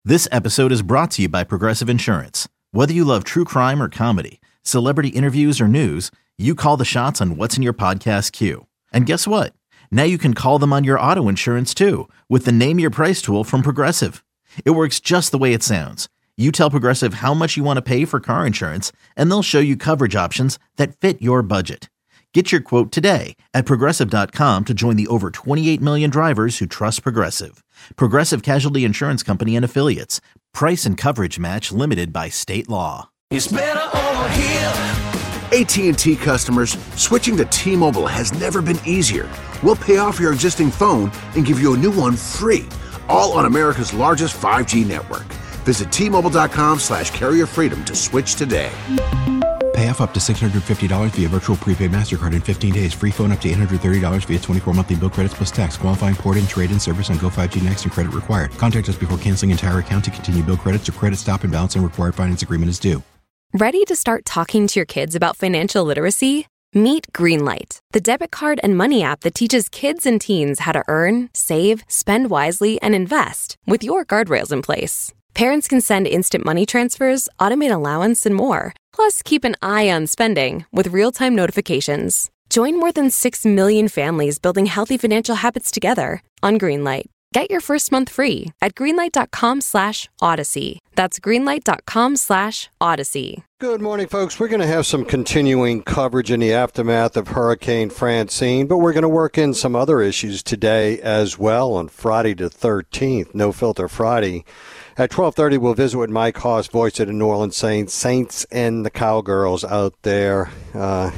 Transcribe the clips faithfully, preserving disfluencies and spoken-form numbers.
This episode is brought to you by Progressive Insurance. Whether you love true crime or comedy, celebrity interviews or news, you call the shots on what's in your podcast queue. And guess what? Now you can call them on your auto insurance too with the Name Your Price tool from Progressive. It works just the way it sounds. You tell Progressive how much you want to pay for car insurance, and they'll show you coverage options that fit your budget. Get your quote today at Progressive dot com to join the over twenty-eight million drivers who trust Progressive. Progressive Casualty Insurance Company and Affiliates. Price and coverage match limited by state law. It's better over here. A T and T customers, switching to T-Mobile has never been easier. We'll pay off your existing phone and give you a new one free, all on America's largest five G network. Visit T Mobile dot com slash carrier freedom to switch today. Pay off up to six hundred fifty dollars via virtual prepaid MasterCard in fifteen days. Free phone up to eight hundred thirty dollars via twenty-four monthly bill credits plus tax. Qualifying port-in, trade-in service on Go five G Next and credit required. Contact us before canceling entire account to continue bill credits or credit stop and balance and required finance agreement is due. Ready to start talking to your kids about financial literacy? Meet Greenlight, the debit card and money app that teaches kids and teens how to earn, save, spend wisely, and invest with your guardrails in place. Parents can send instant money transfers, automate allowance, and more. Plus, keep an eye on spending with real-time notifications. Join more than six million families building healthy financial habits together on Greenlight. Get your first month free at greenlight dot com slash odyssey. That's greenlight dot com slash odyssey. Good morning, folks. We're going to have some continuing coverage in the aftermath of Hurricane Francine, but we're going to work in some other issues today as well on Friday the thirteenth, No Filter Friday. At twelve thirty, we'll visit with Mike Haas, voice of the New Orleans Saints, Saints and the Cowgirls out there uh,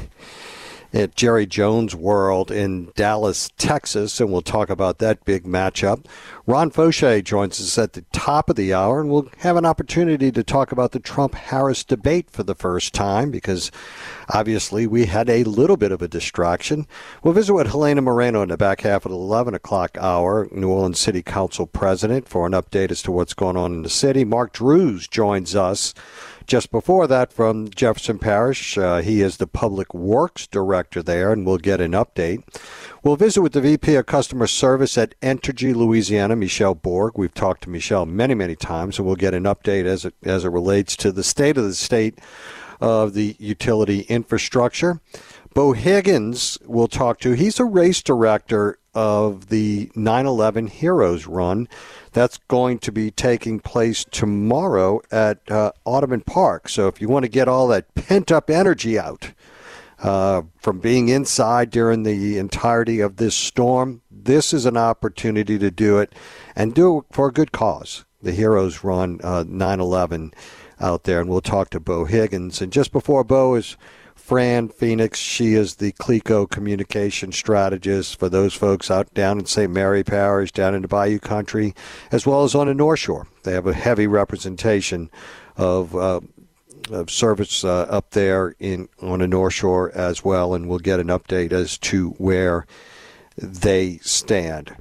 at Jerry Jones World in Dallas, Texas, and we'll talk about that big matchup. Ron Fauché joins us at the top of the hour, and we'll have an opportunity to talk about the Trump-Harris debate for the first time because obviously we had a little bit of a distraction. We'll visit with Helena Moreno in the back half of the eleven o'clock hour, New Orleans City Council President, for an update as to what's going on in the city. Mark Drews joins us just before that from Jefferson Parish. Uh, he is the Public Works Director there, and we'll get an update. We'll visit with the V P of Customer Service at Entergy Louisiana, Michelle Borg. We've talked to Michelle many, many times, and we'll get an update as it, as it relates to the state of the state of the utility infrastructure. Bo Higgins we'll talk to. He's a race director of the nine eleven Heroes Run. That's going to be taking place tomorrow at uh, Audubon Park. So if you want to get all that pent-up energy out uh, from being inside during the entirety of this storm, this is an opportunity to do it and do it for a good cause. The Heroes Run uh, nine eleven out there, and we'll talk to Bo Higgins. And just before Bo is Fran Phoenix. She is the CLECO communication strategist for those folks out down in Saint Mary Parish, down in the Bayou Country, as well as on the North Shore. They have a heavy representation of uh, of service uh, up there in on the North Shore as well, and we'll get an update as to where they stand.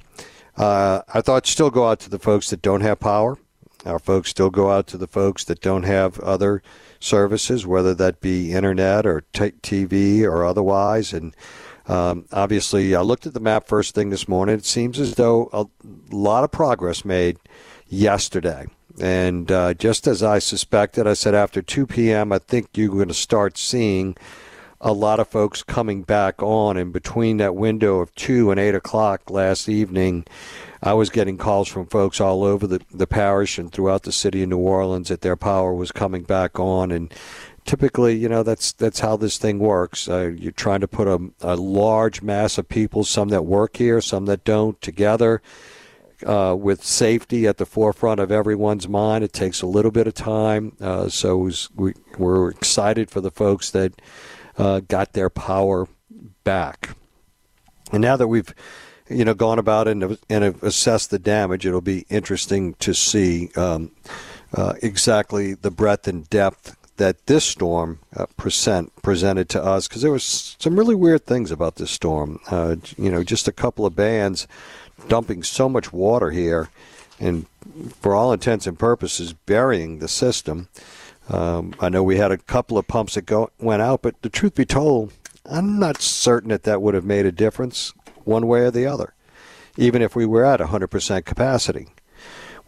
Uh, I thought still go out to the folks that don't have power. Our folks still go out to the folks that don't have other services, whether that be internet or t- TV or otherwise. And um, obviously, I looked at the map first thing this morning. It seems as though a lot of progress made yesterday. And uh, just as I suspected, I said after two p.m., I think you're going to start seeing a lot of folks coming back on. And between that window of two and eight o'clock last evening, I was getting calls from folks all over the, the parish and throughout the city of New Orleans that their power was coming back on. And typically, you know, that's that's how this thing works. Uh, you're trying to put a, a large mass of people, some that work here, some that don't, together uh, with safety at the forefront of everyone's mind. It takes a little bit of time. Uh, so it was, we, we're excited for the folks that uh, got their power back. And now that we've you know, gone about and, and assessed the damage, it'll be interesting to see um, uh, exactly the breadth and depth that this storm uh, present, presented to us, because there was some really weird things about this storm. Uh, you know, just a couple of bands dumping so much water here and, for all intents and purposes, burying the system. Um, I know we had a couple of pumps that go, went out, but the truth be told, I'm not certain that that would have made a difference one way or the other, even if we were at one hundred percent capacity.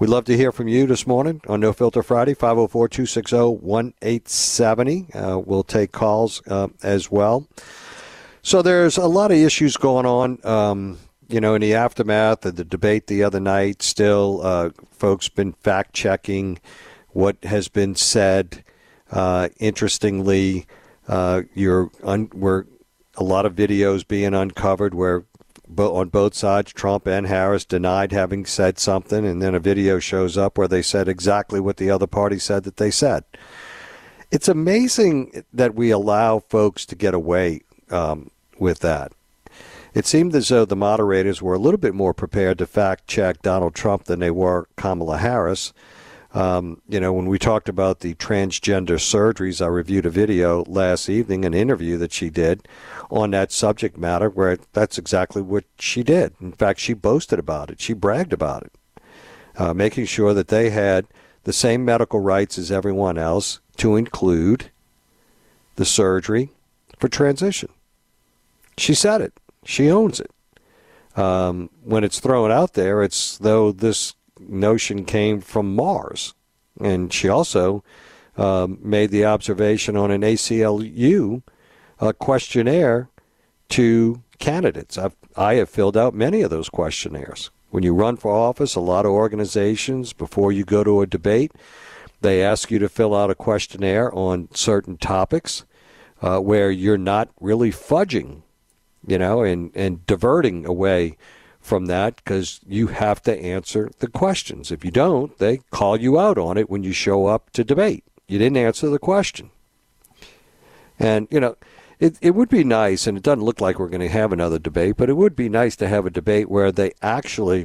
We'd love to hear from you this morning on No Filter Friday, five oh four, two six oh, one eight seven oh. Uh, we'll take calls uh, as well. So there's a lot of issues going on, um, you know, in the aftermath of the debate the other night. Still, uh, folks been fact-checking what has been said. Uh, interestingly, uh, you're un- we're a lot of videos being uncovered where bo- on both sides, Trump and Harris denied having said something, and then a video shows up where they said exactly what the other party said that they said. It's amazing that we allow folks to get away um, with that. It seemed as though the moderators were a little bit more prepared to fact-check Donald Trump than they were Kamala Harris. Um, you know, when we talked about the transgender surgeries, I reviewed a video last evening, an interview that she did on that subject matter, where that's exactly what she did. In fact, she boasted about it. She bragged about it, uh, making sure that they had the same medical rights as everyone else, to include the surgery for transition. She said it. She owns it. Um, when it's thrown out there, it's though this notion came from Mars. And she also um, made the observation on an A C L U uh, questionnaire to candidates. I've, I have filled out many of those questionnaires. When you run for office, a lot of organizations, before you go to a debate, they ask you to fill out a questionnaire on certain topics uh, where you're not really fudging, you know, and, and diverting away from that, because you have to answer the questions. If you don't, they call you out on it when you show up to debate. You didn't answer the question. And, you know, it, it would be nice, and it doesn't look like we're going to have another debate, but it would be nice to have a debate where they actually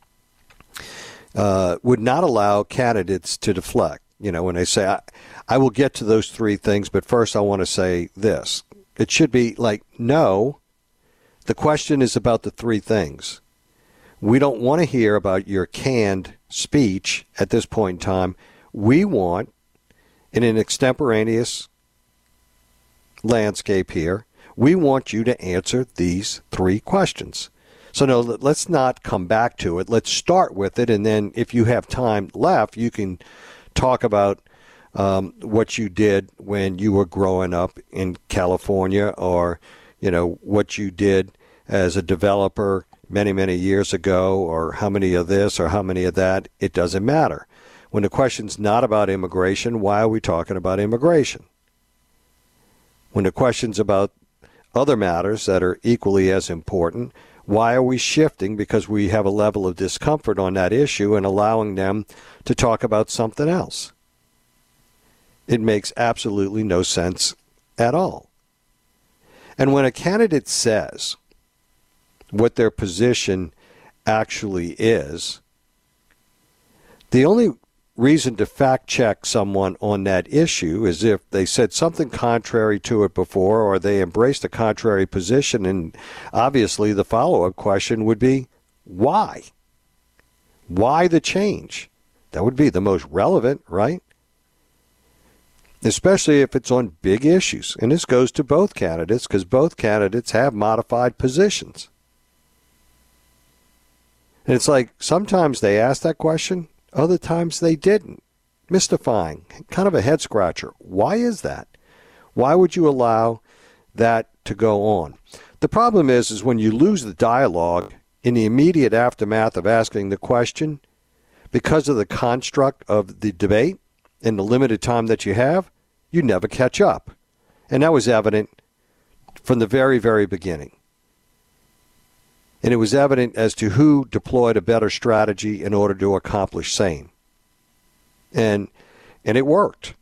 uh, would not allow candidates to deflect. You know, when they say, I, I will get to those three things, but first I want to say this. It should be like, no, the question is about the three things. We don't want to hear about your canned speech at this point in time. We want, in an extemporaneous landscape here, we want you to answer these three questions. So no, let's not come back to it. Let's start with it, and then if you have time left, you can talk about um, what you did when you were growing up in California, or, you know, what you did as a developer many, many years ago, or how many of this or how many of that. It doesn't matter. When the question's not about immigration, why are we talking about immigration? When the question's about other matters that are equally as important, why are we shifting because we have a level of discomfort on that issue and allowing them to talk about something else? It makes absolutely no sense at all. And when a candidate says what their position actually is, the only reason to fact check someone on that issue is if they said something contrary to it before, or they embraced a contrary position, and obviously the follow-up question would be, why? Why the change? That would be the most relevant, right? Especially if it's on big issues. And this goes to both candidates, because both candidates have modified positions. And it's like, sometimes they ask that question, other times they didn't. Mystifying, kind of a head scratcher. Why is that? Why would you allow that to go on? The problem is, is when you lose the dialogue in the immediate aftermath of asking the question, because of the construct of the debate and the limited time that you have, you never catch up. And that was evident from the very, very beginning. And it was evident as to who deployed a better strategy in order to accomplish same. And and it worked.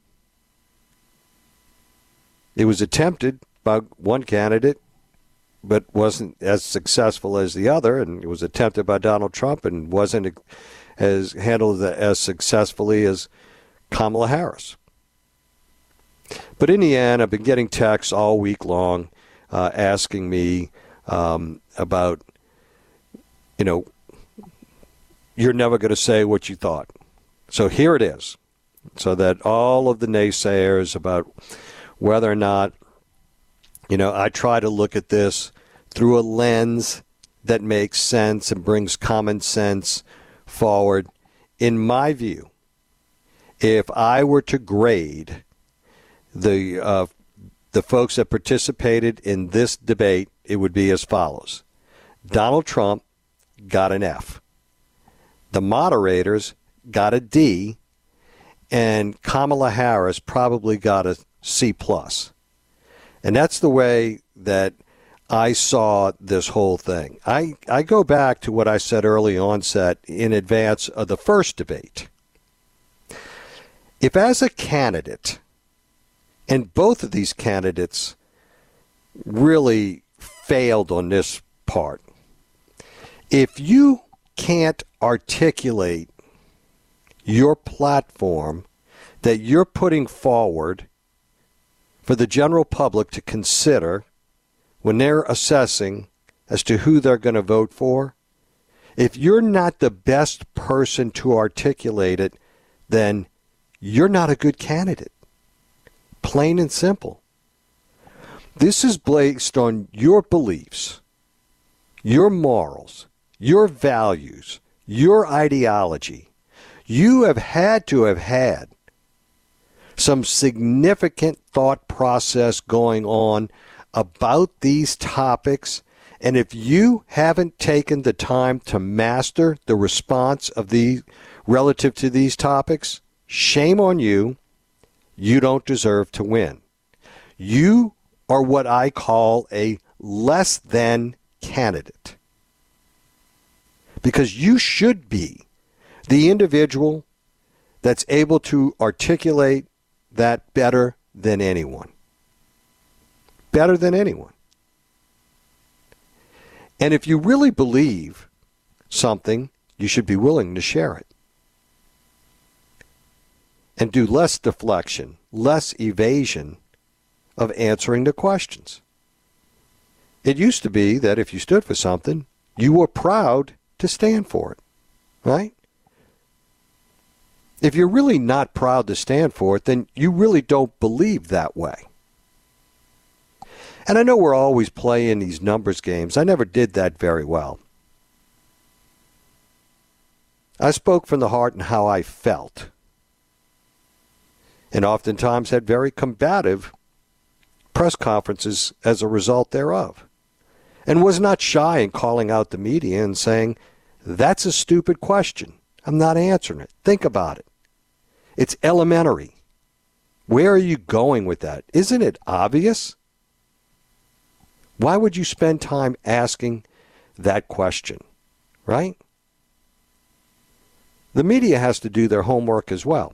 It was attempted by one candidate, but wasn't as successful as the other. And it was attempted by Donald Trump and wasn't as handled as successfully as Kamala Harris. But in the end, I've been getting texts all week long uh, asking me um, about, you know, you're never going to say what you thought. So here it is. So that all of the naysayers about whether or not, you know, I try to look at this through a lens that makes sense and brings common sense forward in my view, if I were to grade the uh, the folks that participated in this debate, it would be as follows. Donald Trump got an F. The moderators got a D, and Kamala Harris probably got a C plus. And that's the way that I saw this whole thing. I, I go back to what I said early onset in advance of the first debate. If as a candidate, and both of these candidates really failed on this part, if you can't articulate your platform that you're putting forward for the general public to consider when they're assessing as to who they're going to vote for, if you're not the best person to articulate it, then you're not a good candidate. Plain and simple. This is based on your beliefs, your morals, your values, your ideology. You have had to have had some significant thought process going on about these topics, and if you haven't taken the time to master the response of the relative to these topics, shame on you. You don't deserve to win. You are what I call a less than candidate, because you should be the individual that's able to articulate that better than anyone. Better than anyone. And if you really believe something, you should be willing to share it. And do less deflection, less evasion of answering the questions. It used to be that if you stood for something, you were proud to stand for it, right? If you're really not proud to stand for it, then you really don't believe that way. And I know we're always playing these numbers games. I never did that very well. I spoke from the heart and how I felt, and oftentimes had very combative press conferences as a result thereof, and was not shy in calling out the media and saying, that's a stupid question. I'm not answering it. Think about it. It's elementary. Where are you going with that? Isn't it obvious? Why would you spend time asking that question, right? The media has to do their homework as well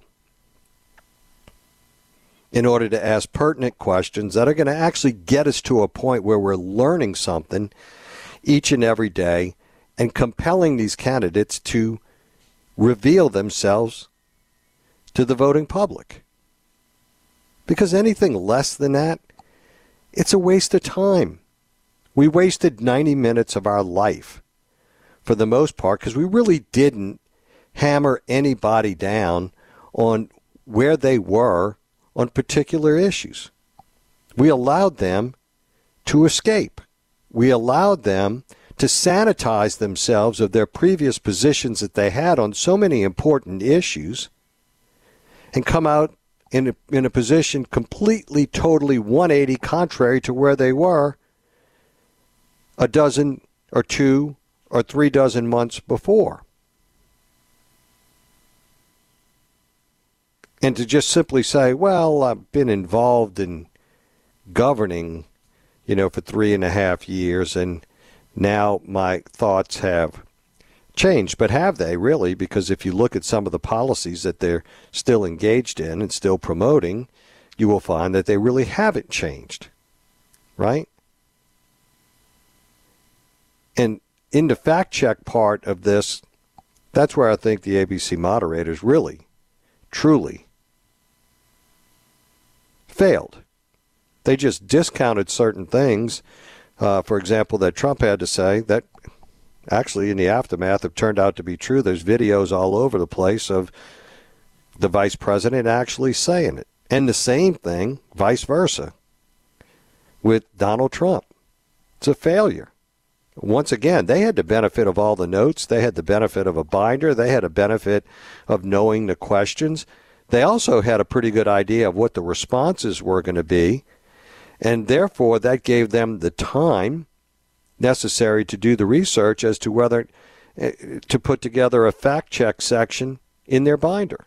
in order to ask pertinent questions that are going to actually get us to a point where we're learning something each and every day and compelling these candidates to reveal themselves to the voting public. Because anything less than that, it's a waste of time. We wasted ninety minutes of our life, for the most part, because we really didn't hammer anybody down on where they were on particular issues. We allowed them to escape. We allowed them to sanitize themselves of their previous positions that they had on so many important issues and come out in a, in a position completely, totally one eighty contrary to where they were a dozen or two or three dozen months before. And to just simply say, well, I've been involved in governing, you know, for three and a half years, and now my thoughts have changed. But have they really? Because if you look at some of the policies that they're still engaged in and still promoting, you will find that they really haven't changed, right? And in the fact check part of this, that's where I think the A B C moderators really, truly failed. They just discounted certain things, uh, for example, that Trump had to say that actually in the aftermath have turned out to be true. There's videos all over the place of the vice president actually saying it. And the same thing, vice versa, with Donald Trump. It's a failure. Once again, they had the benefit of all the notes. They had the benefit of a binder. They had a benefit of knowing the questions. They also had a pretty good idea of what the responses were going to be, and therefore that gave them the time necessary to do the research as to whether uh, to put together a fact check section in their binder.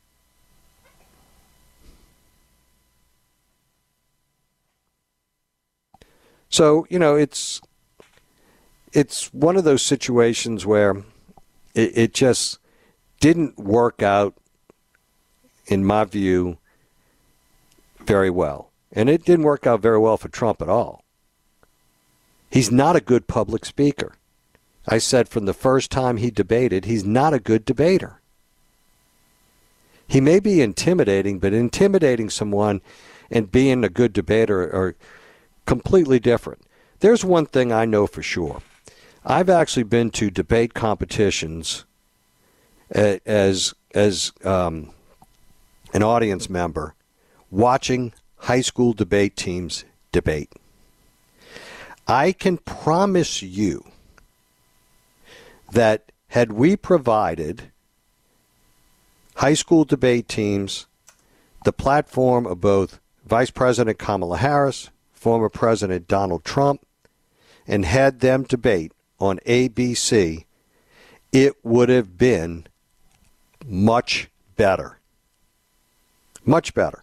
So, you know, it's it's one of those situations where it, it just didn't work out, in my view, very well. And it didn't work out very well for Trump at all. He's not a good public speaker. I said from the first time he debated, he's not a good debater. He may be intimidating, but intimidating someone and being a good debater are completely different. There's one thing I know for sure. I've actually been to debate competitions as as um, an audience member watching high school debate teams debate. I can promise you that had we provided high school debate teams the platform of both Vice President Kamala Harris, former President Donald Trump, and had them debate on A B C, it would have been much better. Much better.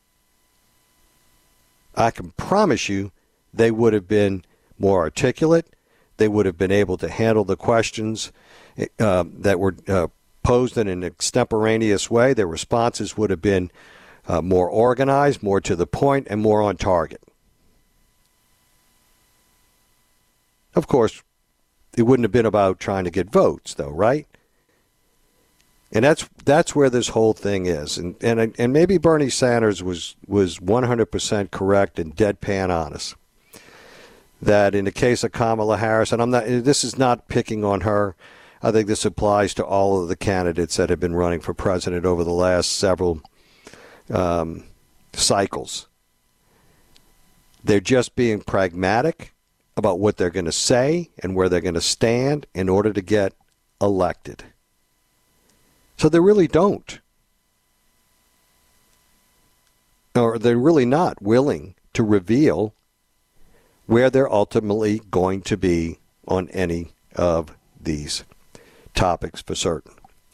I can promise you they would have been more articulate. They would have been able to handle the questions uh, that were uh, posed in an extemporaneous way. Their responses would have been uh, more organized, more to the point, and more on target. Of course, it wouldn't have been about trying to get votes, though, right? And that's that's where this whole thing is. And and and maybe Bernie Sanders was was one hundred percent correct and deadpan honest. That in the case of Kamala Harris, and I'm not, this is not picking on her. I think this applies to all of the candidates that have been running for president over the last several um, cycles. They're just being pragmatic about what they're going to say and where they're going to stand in order to get elected. So they really don't. Or they're really not willing to reveal where they're ultimately going to be on any of these topics for certain.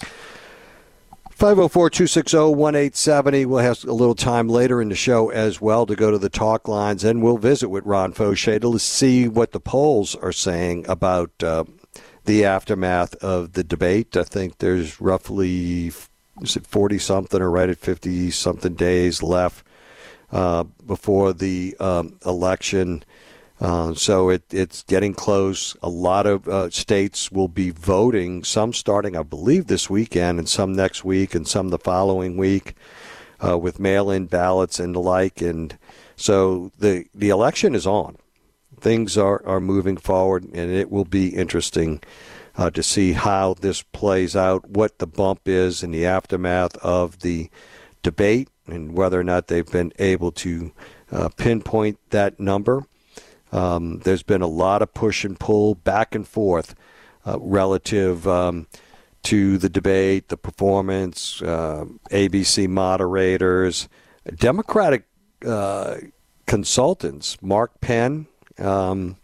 five oh four, two six oh, one eight seven oh. We'll have a little time later in the show as well to go to the talk lines, and we'll visit with Ron Fauché to see what the polls are saying about uh, the aftermath of the debate. I think there's roughly, is it forty-something or right at fifty-something days left uh, before the um, election. Uh, so it, it's getting close. A lot of uh, states will be voting, some starting, I believe, this weekend, and some next week, and some the following week, uh, with mail-in ballots and the like. And so the the election is on. Things are, are moving forward, and it will be interesting uh, to see how this plays out, what the bump is in the aftermath of the debate, and whether or not they've been able to uh, pinpoint that number. Um, there's been a lot of push and pull back and forth uh, relative um, to the debate, the performance, uh, A B C moderators, Democratic uh, consultants, Mark Penn um,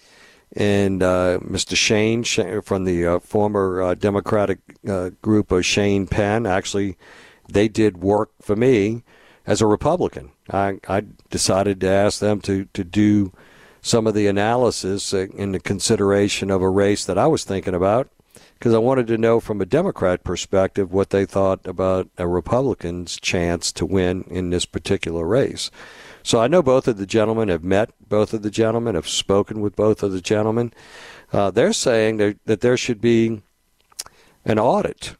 and uh, Mister Shane from the uh, former uh, Democratic uh, group of Shane Penn. Actually, they did work for me as a Republican. I, I decided to ask them to, to do some of the analysis in the consideration of a race that I was thinking about, because I wanted to know from a Democrat perspective what they thought about a Republican's chance to win in this particular race. So I know both of the gentlemen have met both of the gentlemen, have spoken with both of the gentlemen. Uh, they're saying that, that there should be an audit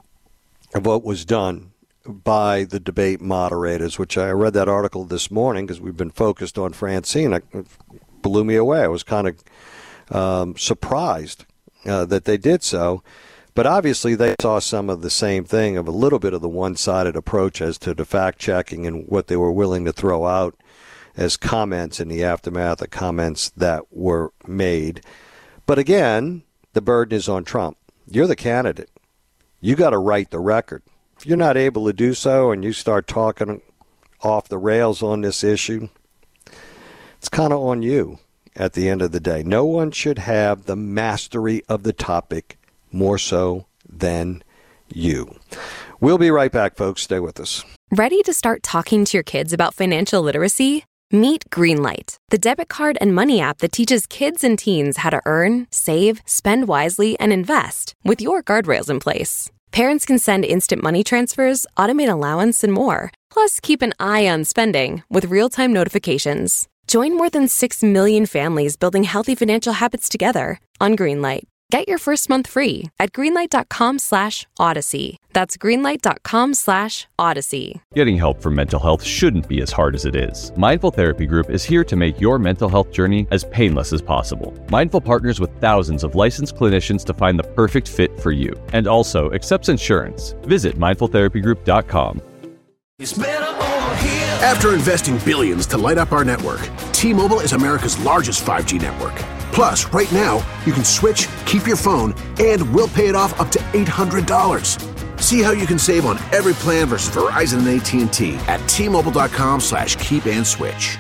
of what was done by the debate moderators, which I read that article this morning because we've been focused on Francine. It blew me away. I was kind of um, surprised uh, that they did so. But obviously they saw some of the same thing, of a little bit of the one-sided approach as to the fact-checking and what they were willing to throw out as comments in the aftermath of comments that were made. But again, the burden is on Trump. You're the candidate. You got to write the record. If you're not able to do so and you start talking off the rails on this issue, it's kind of on you at the end of the day. No one should have the mastery of the topic more so than you. We'll be right back, folks. Stay with us. Ready to start talking to your kids about financial literacy? Meet Greenlight, the debit card and money app that teaches kids and teens how to earn, save, spend wisely, and invest with your guardrails in place. Parents can send instant money transfers, automate allowance, and more. Plus, keep an eye on spending with real-time notifications. Join more than six million families building healthy financial habits together on Greenlight. Get your first month free at greenlight.com slash odyssey. That's greenlight.com slash odyssey. Getting help for mental health shouldn't be as hard as it is. Mindful Therapy Group is here to make your mental health journey as painless as possible. Mindful partners with thousands of licensed clinicians to find the perfect fit for you, and also accepts insurance. Visit mindful therapy group dot com. It's better over here. After investing billions to light up our network, T-Mobile is America's largest five G network. Plus, right now, you can switch, keep your phone, and we'll pay it off up to eight hundred dollars. See how you can save on every plan versus Verizon and A T and T at T-Mobile.com slash keep and switch.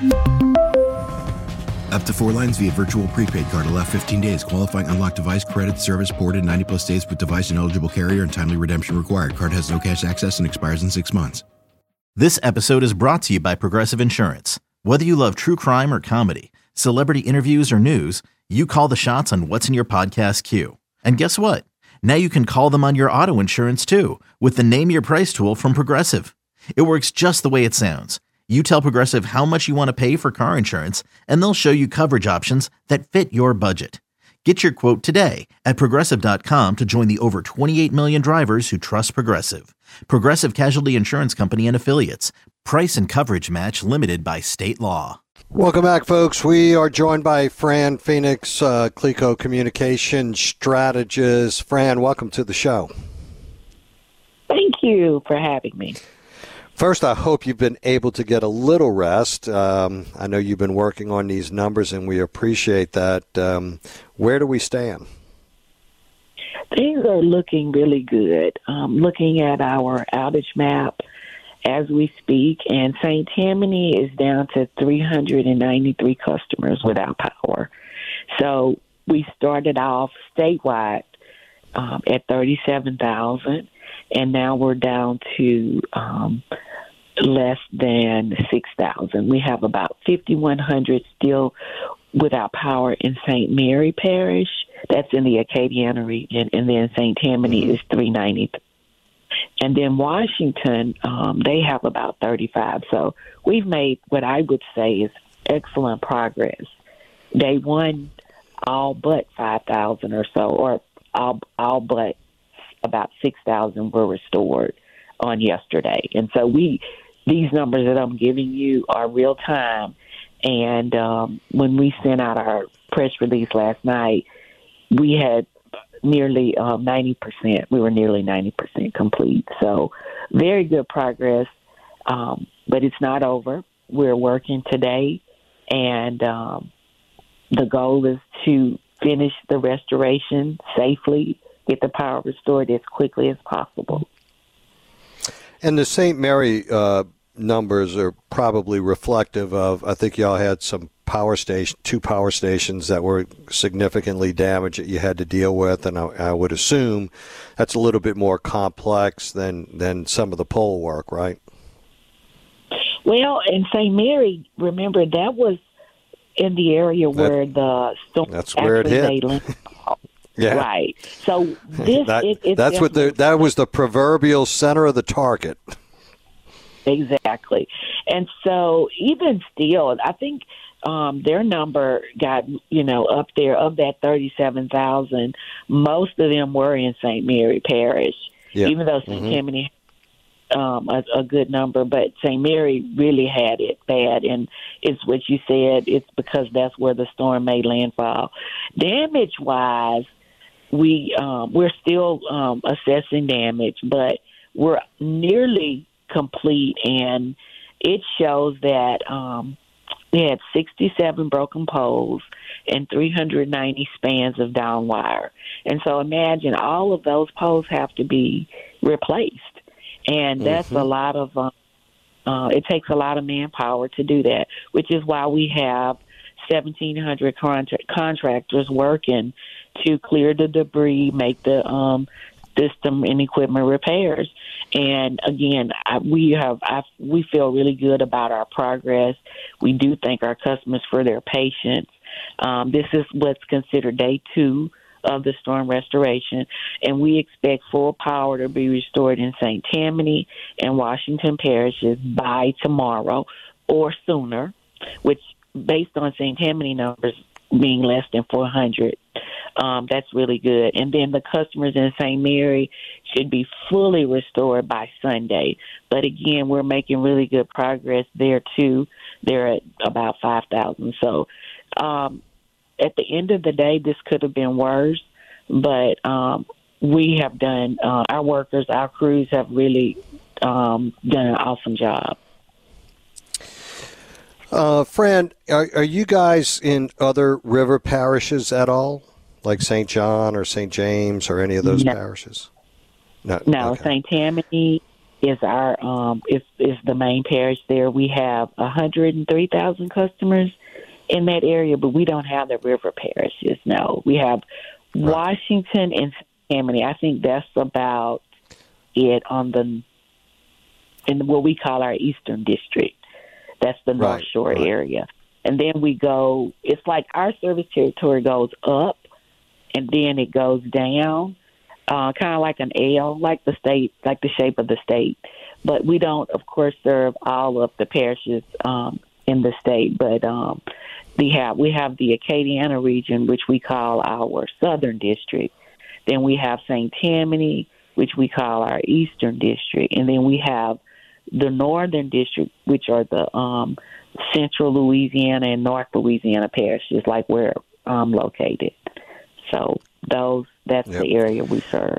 Up to four lines via virtual prepaid card. Allow fifteen days. Qualifying unlocked device credit service ported ninety plus days with device and eligible carrier and timely redemption required. Card has no cash access and expires in six months. This episode is brought to you by Progressive Insurance. Whether you love true crime or comedy, celebrity interviews or news, you call the shots on what's in your podcast queue. And guess what? Now you can call them on your auto insurance too with the Name Your Price tool from Progressive. It works just the way it sounds. You tell Progressive how much you want to pay for car insurance, and they'll show you coverage options that fit your budget. Get your quote today at Progressive dot com to join the over twenty-eight million drivers who trust Progressive. Progressive Casualty Insurance Company and Affiliates. Price and coverage match limited by state law. Welcome back, folks. We are joined by Fran Phoenix, uh, Cleco Communication Strategist. Fran, welcome to the show. Thank you for having me. First, I hope you've been able to get a little rest. Um, I know you've been working on these numbers, and we appreciate that. Um, where do we stand? Things are looking really good. Um, looking at our outage map as we speak, and Saint Tammany is down to three hundred ninety-three customers without power. So we started off statewide um, at thirty-seven thousand, and now we're down to um, less than six thousand. We have about fifty-one hundred still without power in Saint Mary Parish. That's in the Acadiana region, and then Saint Tammany is three ninety. And then Washington, um, they have about thirty-five. So we've made what I would say is excellent progress. Day one, all but five thousand or so, or all, all but about six thousand were restored on yesterday. And so we, these numbers that I'm giving you are real time. And um, when we sent out our press release last night, we had nearly um, ninety percent. We were nearly ninety percent complete. So very good progress, um, but it's not over. We're working today, and um, the goal is to finish the restoration safely, get the power restored as quickly as possible. And the Saint Mary uh, numbers are probably reflective of, I think y'all had some power station, two power stations that were significantly damaged that you had to deal with, and I, I would assume that's a little bit more complex than, than some of the pole work, right? Well, in Saint Mary, remember, that was in the area where that, the storm that's where it hit. Yeah. Right. So this that, it, it that's what the that was the proverbial center of the target. Exactly. And so even still, I think um, their number got, you know, up there of that thirty-seven thousand. Most of them were in Saint Mary Parish, yeah. even though Saint Mm-hmm. Tammany um, a, a good number, but Saint Mary really had it bad. And it's what you said, it's because that's where the storm made landfall. Damage-wise, we, um, we're still um, assessing damage, but we're nearly complete, and it shows that um, We had sixty-seven broken poles and three hundred ninety spans of down wire. And so imagine all of those poles have to be replaced. And that's mm-hmm. a lot of, um, uh, it takes a lot of manpower to do that, which is why we have seventeen hundred contra- contractors working to clear the debris, make the um, system and equipment repairs. And again, I, we have I, we feel really good about our progress. We do thank our customers for their patience. Um, this is what's considered day two of the storm restoration, and we expect full power to be restored in Saint Tammany and Washington parishes by tomorrow or sooner, which, based on Saint Tammany numbers being less than four hundred, um, that's really good. And then the customers in Saint Mary should be fully restored by Sunday. But again, we're making really good progress there too. They're at about five thousand. So um, at the end of the day, this could have been worse, but um, we have done, uh, our workers, our crews have really um, done an awesome job. Uh, Fran, are, are you guys in other river parishes at all, like Saint John or Saint James or any of those no. parishes? No, no. Okay. Saint Tammany is our um, is is the main parish there. We have one hundred three thousand customers in that area, but we don't have the river parishes. No, we have right. Washington and Saint Tammany. I think that's about it on the in what we call our Eastern District. That's the North right, Shore right. area. And then we go, it's like our service territory goes up and then it goes down, uh, kind of like an L, like the state, like the shape of the state. But we don't, of course, serve all of the parishes um, in the state. But um, we have we have the Acadiana region, which we call our Southern District. Then we have Saint Tammany, which we call our Eastern District. And then we have the Northern District, which are the um, Central Louisiana and North Louisiana parishes, like where I'm located. So those that's yep. the area we serve.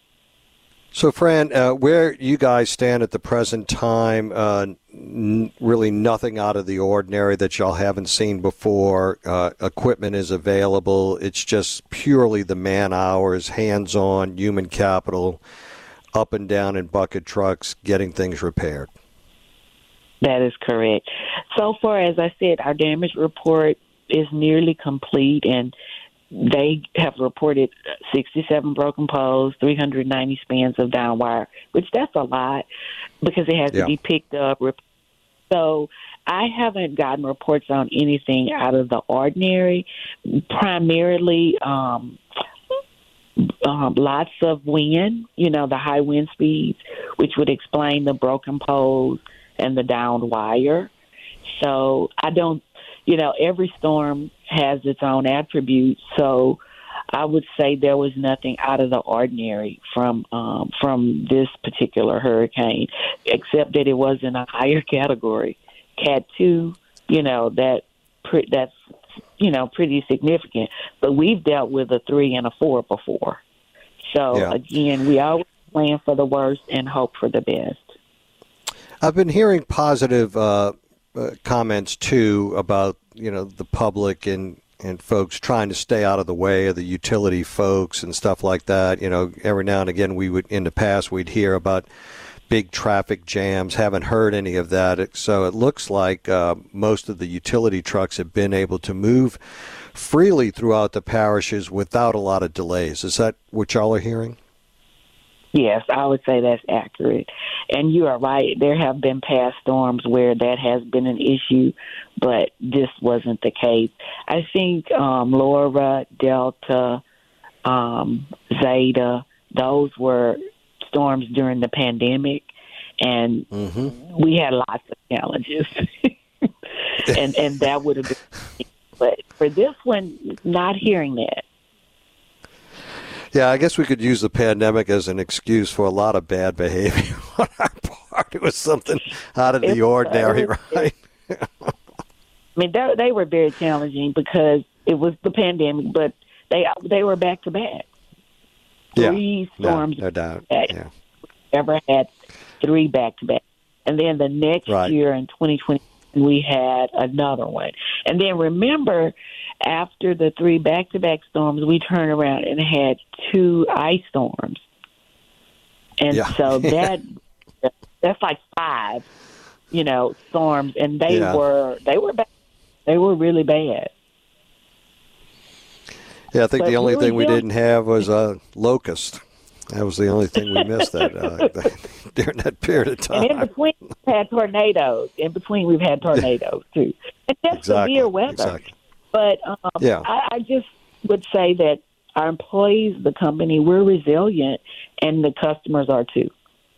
So, Fran, uh, where you guys stand at the present time, uh, n- really nothing out of the ordinary that y'all haven't seen before. Uh, equipment is available. It's just purely the man hours, hands-on, human capital, up and down in bucket trucks, getting things repaired. That is correct. So far, as I said, our damage report is nearly complete, and they have reported sixty-seven broken poles, three hundred ninety spans of down wire, which that's a lot because it has yeah. to be picked up. So I haven't gotten reports on anything out of the ordinary, primarily um, Um, lots of wind, you know, the high wind speeds, which would explain the broken poles and the downed wire. So I don't, you know, every storm has its own attributes. So I would say there was nothing out of the ordinary from um, from this particular hurricane, except that it was in a higher category, Cat two. You know that that's. you know, pretty significant. But we've dealt with a three and a four before. So, yeah. again, we always plan for the worst and hope for the best. I've been hearing positive uh, uh, comments, too, about, you know, the public and, and folks trying to stay out of the way of the utility folks and stuff like that. You know, every now and again, we would, in the past, we'd hear about big traffic jams. Haven't heard any of that. So it looks like uh, most of the utility trucks have been able to move freely throughout the parishes without a lot of delays. Is that what y'all are hearing? Yes, I would say that's accurate. And you are right. There have been past storms where that has been an issue, but this wasn't the case. I think um, Laura, Delta, um, Zeta, those were storms during the pandemic, and mm-hmm. we had lots of challenges, and and that would have been. But for this one, not hearing that. Yeah, I guess we could use the pandemic as an excuse for a lot of bad behavior on our part. It was something out of the it, ordinary, it was, right? I mean, they, they were very challenging because it was the pandemic, but they they were back to back. Three yeah, storms. No, no doubt. Yeah. Ever had three back to back, and then the next right. year in twenty twenty, we had another one. And then remember, after the three back-to-back storms, we turned around and had two ice storms. And yeah. so that that's like five, you know, storms, and they yeah. were they were bad. They were really bad. Yeah, I think but the only really thing we built- didn't have was a locust. That was the only thing we missed that uh, during that period of time. And in between, we've had tornadoes. In between, we've had tornadoes, too. And that's exactly. severe weather. Exactly. But um, yeah. I, I just would say that our employees, the company, we're resilient, and the customers are, too.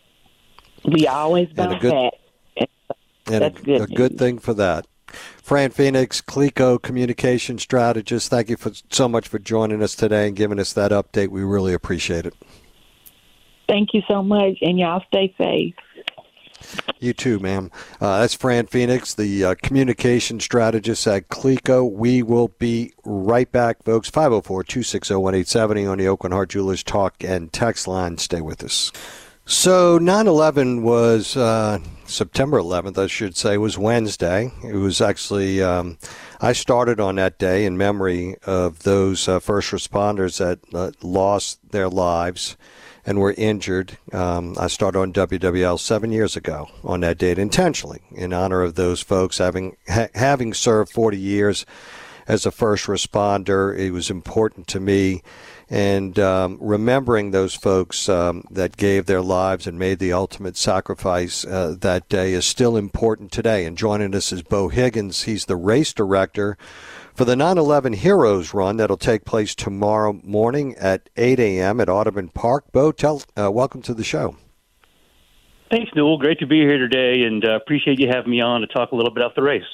We always bounce good, back. And and that's a, good a good news. thing for that. Fran Phoenix, Cleco Communication Strategist, thank you for, so much for joining us today and giving us that update. We really appreciate it. Thank you so much, and y'all stay safe. You too, ma'am. Uh, that's Fran Phoenix, the uh, communication strategist at Cleco. We will be right back, folks. five oh four, two six oh, one eight seven oh on the Oakland Heart Jewelers Talk and Text line. Stay with us. So nine eleven was uh, September eleventh, I should say, was Wednesday. It was actually, um, I started on that day in memory of those uh, first responders that uh, lost their lives and were injured. Um, I started on W W L seven years ago on that date intentionally in honor of those folks having ha- having served forty years as a first responder. It was important to me. And um, remembering those folks um, that gave their lives and made the ultimate sacrifice uh, that day is still important today. And joining us is Bo Higgins. He's the race director for the nine eleven Heroes Run that'll take place tomorrow morning at eight a.m. at Audubon Park. Bo, tell, uh, welcome to the show. Thanks, Newell. Great to be here today, and uh, appreciate you having me on to talk a little bit about the race.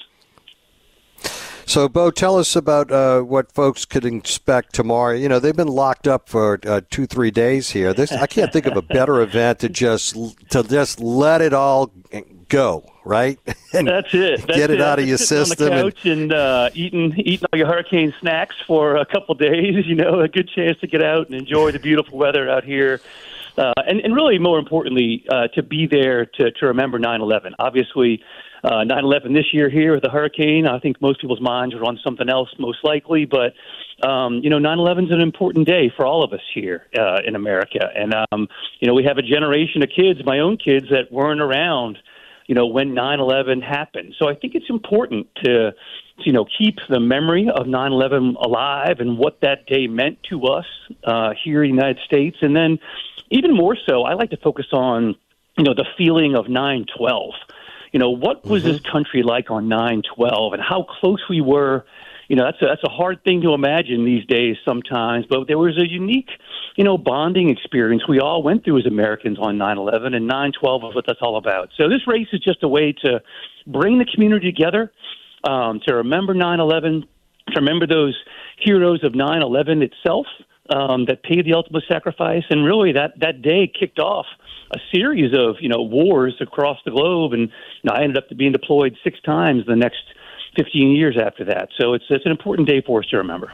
So, Bo, tell us about uh, what folks could expect tomorrow. You know, they've been locked up for uh, two, three days here. This I can't think of a better event to just to just let it all go, right? And That's it. That's get it, it out of your Sitting system. on the couch and, and uh, eating eating all your hurricane snacks for a couple days. You know, a good chance to get out and enjoy the beautiful weather out here. Uh, and, and really, more importantly, uh, to be there to, to remember nine eleven. Obviously, uh, nine eleven this year here with the hurricane, I think most people's minds are on something else most likely. But, um, you know, nine eleven is an important day for all of us here uh, in America. And, um, you know, we have a generation of kids, my own kids, that weren't around, you know, when nine eleven happened. So I think it's important to, you know, keep the memory of nine eleven alive and what that day meant to us uh, here in the United States. And then even more so, I like to focus on, you know, the feeling of nine twelve. You know, what was mm-hmm. this country like on nine twelve and how close we were? You know, that's a, that's a hard thing to imagine these days sometimes, but there was a unique, you know, bonding experience we all went through as Americans on nine eleven, and nine twelve is what that's all about. So this race is just a way to bring the community together, um, to remember nine eleven, to remember those heroes of nine eleven itself, um, that paid the ultimate sacrifice, and really that, that day kicked off a series of, you know, wars across the globe, and you know, I ended up being deployed six times the next fifteen years after that. So it's it's an important day for us to remember.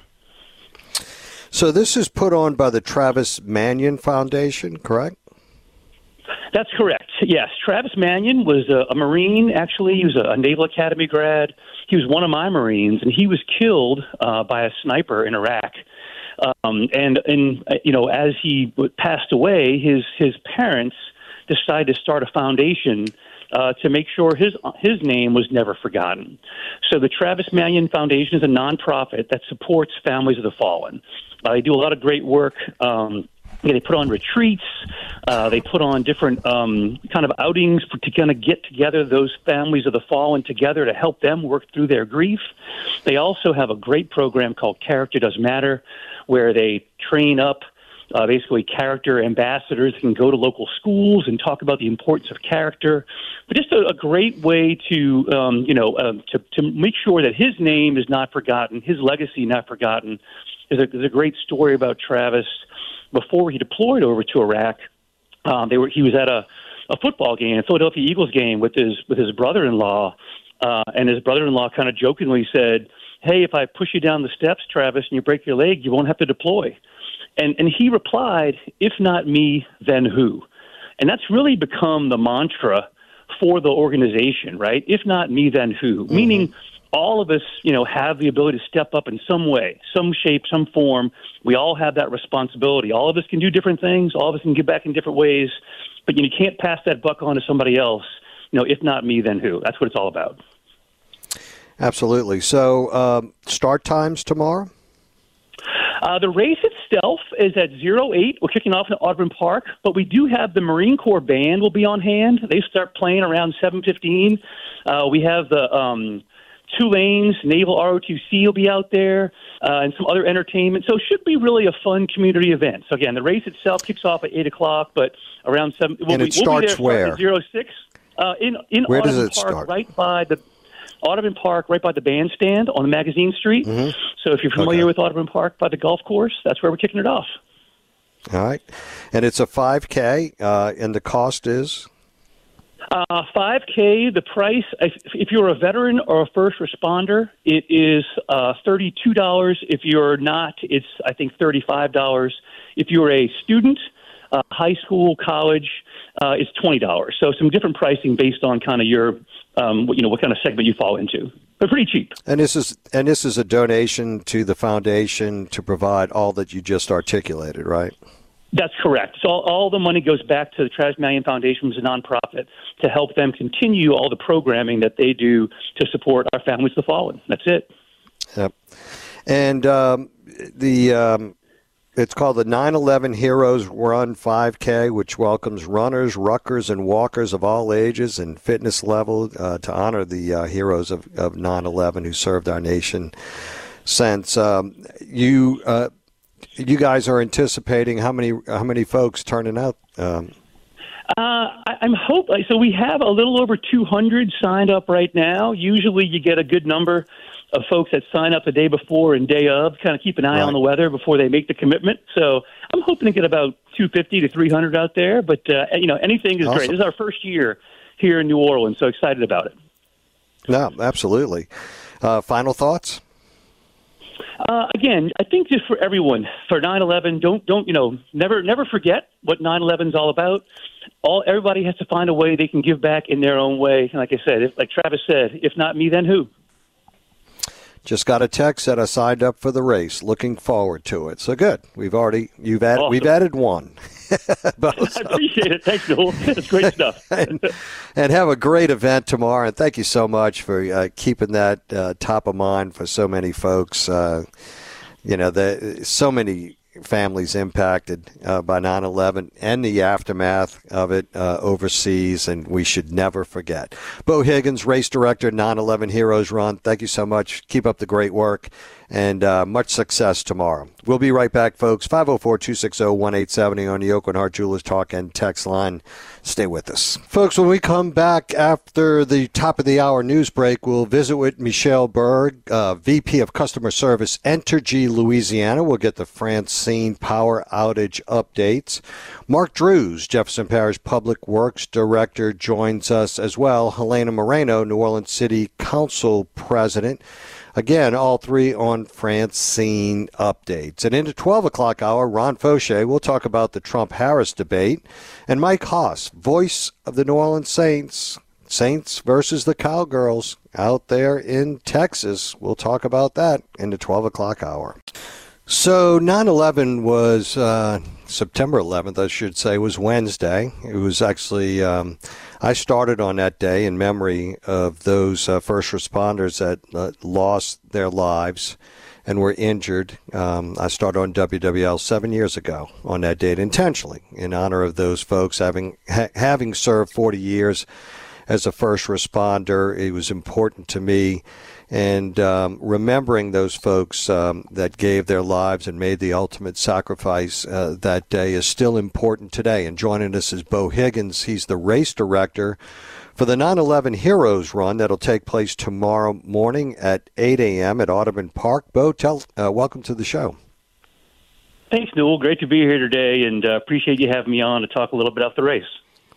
So this is put on by the Travis Manion Foundation, correct? That's correct. Yes, Travis Manion was a, a Marine. Actually, he was a, a Naval Academy grad. He was one of my Marines, and he was killed uh, by a sniper in Iraq. Um, and, and uh, you know, as he passed away, his his parents decided to start a foundation uh, to make sure his his name was never forgotten. So the Travis Manion Foundation is a nonprofit that supports families of the fallen. Uh, they do a lot of great work. Um, They put on retreats. Uh, they put on different um, kind of outings for, to kind of get together those families of the fallen together to help them work through their grief. They also have a great program called Character Does Matter, where they train up uh, basically character ambassadors who can go to local schools and talk about the importance of character. But just a, a great way to, um, you know, uh, to, to make sure that his name is not forgotten, his legacy not forgotten. There's a, there's a great story about Travis. Before he deployed over to Iraq, um, they were he was at a, a football game, a Philadelphia Eagles game, with his with his brother-in-law, uh, and his brother-in-law kind of jokingly said, "Hey, if I push you down the steps, Travis, and you break your leg, you won't have to deploy." And and he replied, "If not me, then who?" And that's really become the mantra for the organization, right? If not me, then who? Mm-hmm. Meaning all of us, you know, have the ability to step up in some way, some shape, some form. We all have that responsibility. All of us can do different things. All of us can give back in different ways. But you know, you can't pass that buck on to somebody else. You know, if not me, then who? That's what it's all about. Absolutely. So um, start times tomorrow? Uh, the race itself is at zero eight. We're kicking off in Audubon Park, but we do have the Marine Corps band will be on hand. They start playing around seven fifteen. Uh, we have the um, Tulane's Naval R O T C will be out there, uh, and some other entertainment. So it should be really a fun community event. So again, the race itself kicks off at eight o'clock, but around seven. We'll and be, it starts we'll be there where? At zero six. Uh, in in where Audubon does it Park, start? Right by the Audubon Park, right by the bandstand on Magazine Street. Mm-hmm. So if you're familiar okay. with Audubon Park by the golf course, that's where we're kicking it off. All right. And it's a five K, uh, and the cost is? Uh, five K, the price, if, if you're a veteran or a first responder, it is uh, thirty-two dollars. If you're not, it's, I think, thirty-five dollars. If you're a student, uh, high school, college, uh, it's twenty dollars. So some different pricing based on kind of your, um, you know, what kind of segment you fall into. But pretty cheap. And this is and this is a donation to the foundation to provide all that you just articulated, right? That's correct. So all, all the money goes back to the Travis Mallion Foundation, which is a nonprofit, to help them continue all the programming that they do to support our families of the fallen. That's it. Yep. And um, the um, it's called the nine eleven Heroes Run five K, which welcomes runners, ruckers, and walkers of all ages and fitness level uh, to honor the uh, heroes of, of nine eleven who served our nation since. Um, you uh, you guys are anticipating how many how many folks turning out? Um, Uh, I, I'm hope so. We have a little over two hundred signed up right now. Usually, you get a good number of folks that sign up the day before and day of. Kind of keep an eye right. on the weather before they make the commitment. So I'm hoping to get about two fifty to three hundred out there. But uh, you know, anything is awesome. great. This is our first year here in New Orleans, so excited about it. No, absolutely. Uh, final thoughts? Uh, again, I think just for everyone, for nine eleven, don't don't you know, never never forget what nine eleven is all about. All everybody has to find a way they can give back in their own way. And like I said, if, like Travis said, if not me, then who? Just got a text that I signed up for the race. Looking forward to it. So good. We've already you've added Awesome. we've added one. I appreciate it. Thanks, Noel. That's great stuff. and, and have a great event tomorrow. And thank you so much for uh, keeping that uh, top of mind for so many folks. Uh, you know, the, so many families impacted uh, by nine eleven and the aftermath of it uh, overseas, and we should never forget. Bo Higgins, race director, nine eleven Heroes Run, thank you so much. Keep up the great work, and uh, much success tomorrow. We'll be right back, folks. five oh four, two six oh, one eight seven oh on the Aucoin Hart Jewelers Talk and Text line. Stay with us. Folks, when we come back after the top of the hour news break, we'll visit with Michelle Berg, uh, V P of Customer Service, Entergy Louisiana. We'll get the Francine power outage updates. Mark Drews, Jefferson Parish Public Works Director, joins us as well. Helena Moreno, New Orleans City Council President. Again, all three on Francine updates. And in the twelve o'clock hour, Ron Fauché will talk about the Trump-Harris debate. And Mike Haas, voice of the New Orleans Saints, Saints versus the Cowgirls out there in Texas. We'll talk about that in the twelve o'clock hour. So nine eleven was uh, September eleventh, I should say, was Wednesday. It was actually, um, I started on that day in memory of those uh, first responders that uh, lost their lives and were injured. Um, I started on W W L seven years ago on that date intentionally in honor of those folks having ha- having served forty years as a first responder. It was important to me. And um, remembering those folks um, that gave their lives and made the ultimate sacrifice uh, that day is still important today. And joining us is Bo Higgins. He's the race director for the nine eleven Heroes Run that'll take place tomorrow morning at eight a.m. at Audubon Park. Bo, tell, uh, welcome to the show. Thanks, Newell. Great to be here today, and uh, appreciate you having me on to talk a little bit about the race.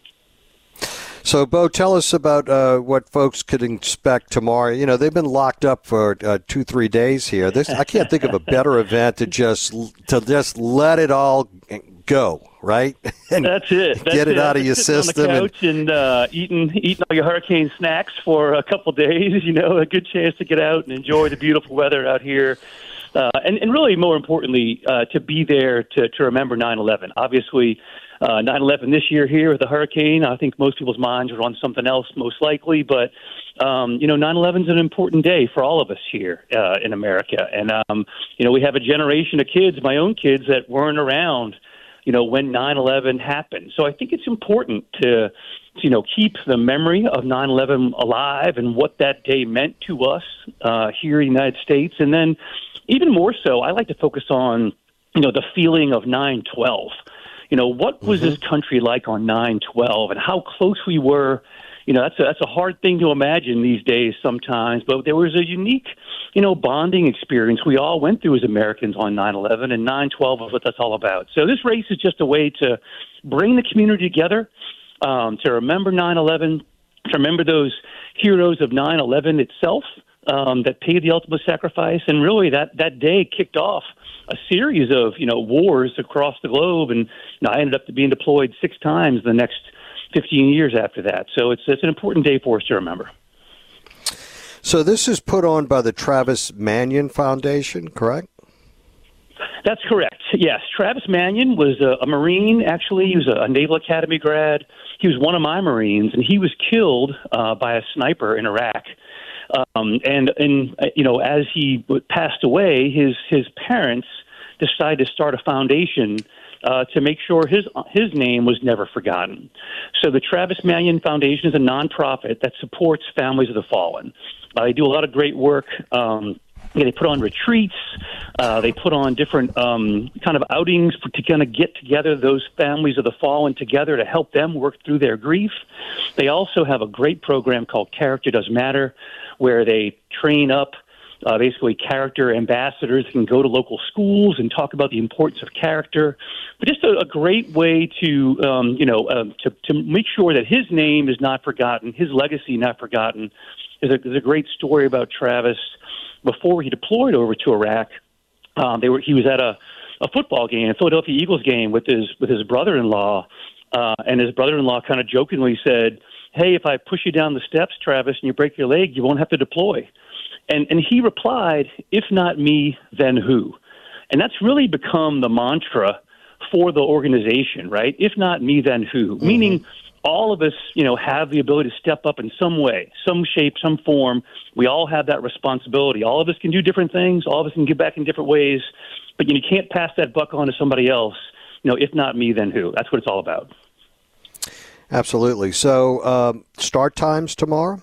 So, Bo, tell us about uh, what folks could expect tomorrow. You know, they've been locked up for uh, two, three days here. This I can't think of a better event to just to just let it all go, right? And That's it. That's get it, it out of your sitting system. On the couch and, and uh, eating eating all your hurricane snacks for a couple days. You know, a good chance to get out and enjoy the beautiful weather out here. Uh, and, and really, more importantly, uh, to be there to, to remember nine eleven. Obviously, uh, nine eleven this year here with the hurricane, I think most people's minds are on something else, most likely. But, um, you know, nine eleven is an important day for all of us here uh, in America. And, um, you know, we have a generation of kids, my own kids, that weren't around, you know, when nine eleven happened. So I think it's important to, you know, keep the memory of nine eleven alive and what that day meant to us uh, here in the United States. And then, even more so, I like to focus on, you know, the feeling of nine twelve. You know, what was mm-hmm. this country like on nine twelve and how close we were? You know, that's a, that's a hard thing to imagine these days sometimes, but there was a unique, you know, bonding experience we all went through as Americans on nine eleven, and nine twelve is what that's all about. So this race is just a way to bring the community together, um, to remember nine eleven, to remember those heroes of nine eleven itself, Um, that paid the ultimate sacrifice, and really that, that day kicked off a series of, you know, wars across the globe, and you know, I ended up being deployed six times the next fifteen years after that. So it's it's an important day for us to remember. So this is put on by the Travis Manion Foundation, correct? That's correct. Yes, Travis Manion was a, a Marine. Actually, he was a, a Naval Academy grad. He was one of my Marines, and he was killed uh, by a sniper in Iraq. Um, and, and, you know, as he passed away, his, his parents decided to start a foundation uh, to make sure his, his name was never forgotten. So the Travis Manion Foundation is a nonprofit that supports families of the fallen. Uh, they do a lot of great work. Um, Yeah, they put on retreats. Uh, they put on different um, kind of outings for, to kind of get together those families of the fallen together to help them work through their grief. They also have a great program called Character Does Matter, where they train up uh, basically character ambassadors that can go to local schools and talk about the importance of character. But just a, a great way to, um, you know, uh, to, to make sure that his name is not forgotten, his legacy not forgotten. There's a, there's a great story about Travis. Before he deployed over to Iraq, um, they were he was at a, a football game, a Philadelphia Eagles game, with his with his brother-in-law, uh, and his brother-in-law kind of jokingly said, "Hey, if I push you down the steps, Travis, and you break your leg, you won't have to deploy." And and he replied, "If not me, then who?" And that's really become the mantra for the organization, right? If not me, then who? Mm-hmm. Meaning, all of us, you know, have the ability to step up in some way, some shape, some form. We all have that responsibility. All of us can do different things. All of us can give back in different ways. But you, know, you can't pass that buck on to somebody else. You know, if not me, then who? That's what it's all about. Absolutely. So um, start times tomorrow?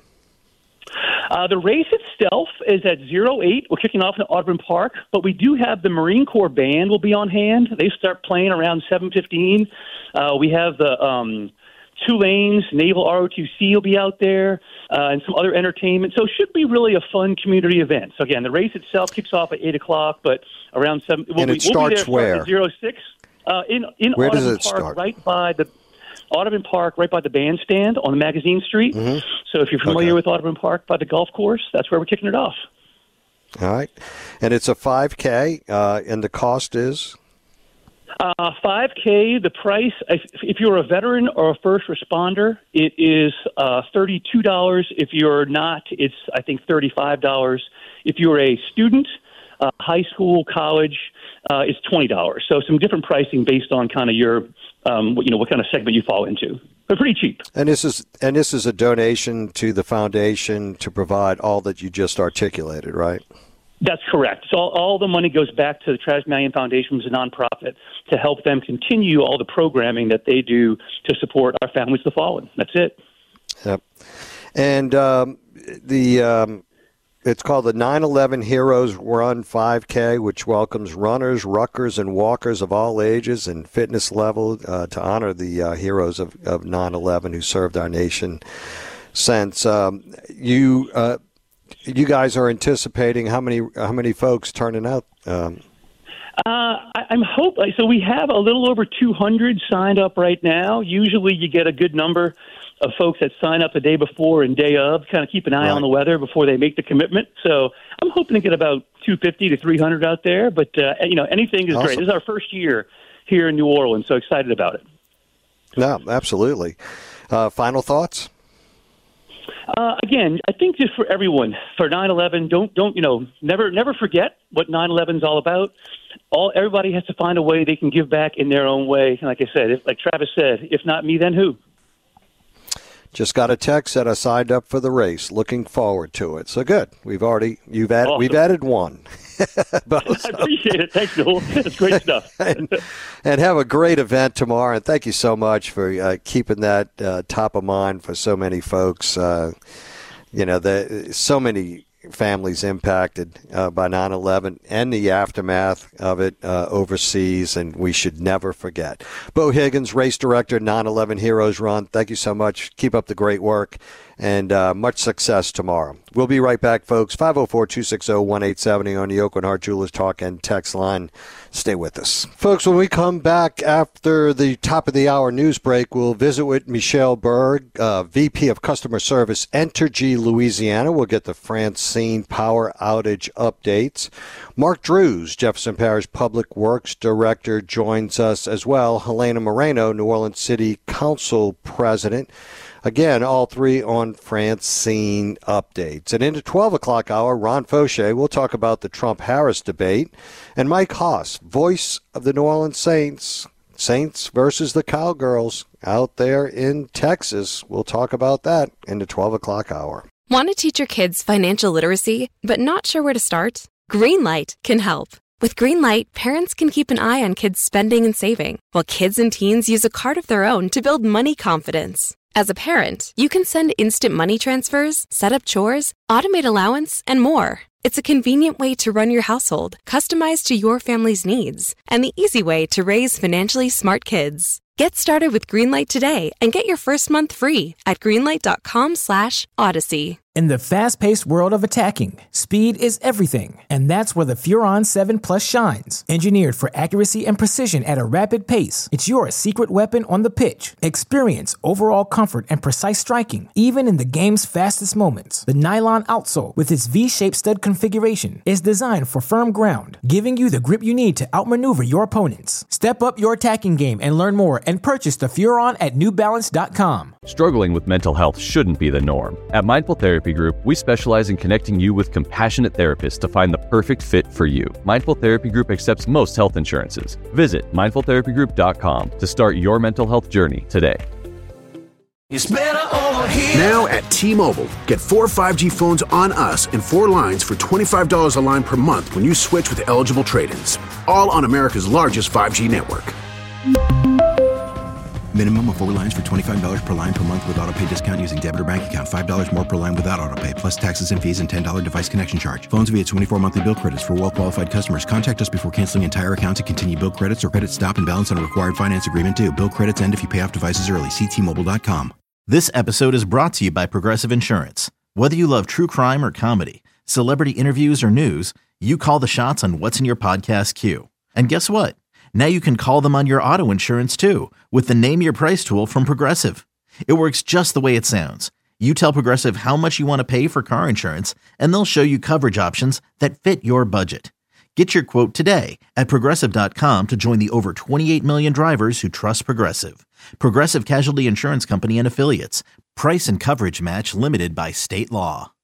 Uh, the race itself is at zero eight. We're kicking off in Audubon Park, but we do have the Marine Corps Band will be on hand. They start playing around seven fifteen. Uh, we have the um, Tulane's Naval R O T C will be out there, uh, and some other entertainment. So it should be really a fun community event. So again, the race itself kicks off at eight o'clock, but around seven. We'll and be, it starts we'll be there where? At zero six. Uh, in in where Audubon does it Park, start? Right by the Audubon Park, right by the bandstand on the Magazine Street. Mm-hmm. So if you're familiar okay. with Audubon Park by the golf course, that's where we're kicking it off. All right, and it's a five K, uh, and the cost is. Uh, five K, the price, if, if you're a veteran or a first responder, it is uh, thirty-two dollars. If you're not, it's, I think, thirty-five dollars. If you're a student, uh, high school, college, uh, it's twenty dollars. So some different pricing based on kind of your, um, you know, what kind of segment you fall into. But pretty cheap. And this is and this is a donation to the foundation to provide all that you just articulated, right? That's correct. So all, all the money goes back to the Travis Manion Foundation, which is a nonprofit, to help them continue all the programming that they do to support our families of the fallen. That's it. Yep. And um, the um, it's called the nine eleven Heroes Run five K, which welcomes runners, ruckers, and walkers of all ages and fitness level uh, to honor the uh, heroes of, of nine eleven who served our nation since. Um, you uh, you guys are anticipating how many how many folks turning out? Um, Uh, I, I'm hoping. So we have a little over two hundred signed up right now. Usually you get a good number of folks that sign up the day before and day of, kind of keep an eye right. on the weather before they make the commitment. So I'm hoping to get about two fifty to three hundred out there. But, uh, you know, anything is awesome. great. This is our first year here in New Orleans. So excited about it. No, absolutely. Uh, final thoughts? Uh, again, I think just for everyone, for nine eleven, don't don't you know, never never forget what nine eleven is all about. All everybody has to find a way they can give back in their own way. And like I said, if, like Travis said, if not me, then who? Just got a text that I signed up for the race. Looking forward to it. So good. We've already you've added awesome. We've added one. I appreciate it. Thanks, Noel. That's great stuff. and, and have a great event tomorrow. And thank you so much for uh, keeping that uh, top of mind for so many folks. Uh, you know, the so many families impacted uh, by nine eleven and the aftermath of it uh, overseas, and we should never forget. Bo Higgins, race director, nine eleven Heroes Run, thank you so much. Keep up the great work, and uh, much success tomorrow. We'll be right back, folks. five oh four, two six oh, one eight seven oh on the Aucoin Hart Jewelers Talk and Text line. Stay with us. Folks, when we come back after the top of the hour news break, we'll visit with Michelle Berg, uh, V P of Customer Service, Entergy Louisiana. We'll get the Francine power outage updates. Mark Drews, Jefferson Parish Public Works Director, joins us as well. Helena Moreno, New Orleans City Council President. Again, all three on Francine updates. And in the twelve o'clock hour, Ron Fauché will talk about the Trump-Harris debate. And Mike Haas, voice of the New Orleans Saints, Saints versus the Cowgirls out there in Texas. We'll talk about that in the twelve o'clock hour. Want to teach your kids financial literacy, but not sure where to start? Greenlight can help. With Greenlight, parents can keep an eye on kids' spending and saving, while kids and teens use a card of their own to build money confidence. As a parent, you can send instant money transfers, set up chores, automate allowance, and more. It's a convenient way to run your household, customized to your family's needs, and the easy way to raise financially smart kids. Get started with Greenlight today and get your first month free at greenlight.com slash odyssey. In the fast-paced world of attacking, speed is everything, and that's where the Furon seven Plus shines. Engineered for accuracy and precision at a rapid pace, it's your secret weapon on the pitch. Experience overall comfort and precise striking, even in the game's fastest moments. The nylon outsole, with its V-shaped stud configuration, is designed for firm ground, giving you the grip you need to outmaneuver your opponents. Step up your attacking game and learn more and purchase the Furon at new balance dot com. Struggling with mental health shouldn't be the norm. At Mindful Therapy Group, we specialize in connecting you with compassionate therapists to find the perfect fit for you. Mindful Therapy Group accepts most health insurances. Visit mindful therapy group dot com to start your mental health journey today. It's better over here. Now at T-Mobile, get four five G phones on us and four lines for twenty-five dollars a line per month when you switch with eligible trade-ins. All on America's largest five G network. Minimum of four lines for twenty-five dollars per line per month with autopay discount using debit or bank account. five dollars more per line without autopay, plus taxes and fees and ten dollars device connection charge. Phones via twenty-four monthly bill credits for well-qualified customers. Contact us before canceling entire account to continue bill credits or credit stop and balance on a required finance agreement due. Bill credits end if you pay off devices early. See T Mobile dot com. This episode is brought to you by Progressive Insurance. Whether you love true crime or comedy, celebrity interviews or news, you call the shots on what's in your podcast queue. And guess what? Now you can call them on your auto insurance too with the Name Your Price tool from Progressive. It works just the way it sounds. You tell Progressive how much you want to pay for car insurance, and they'll show you coverage options that fit your budget. Get your quote today at progressive dot com to join the over twenty-eight million drivers who trust Progressive. Progressive Casualty Insurance Company and Affiliates. Price and coverage match limited by state law.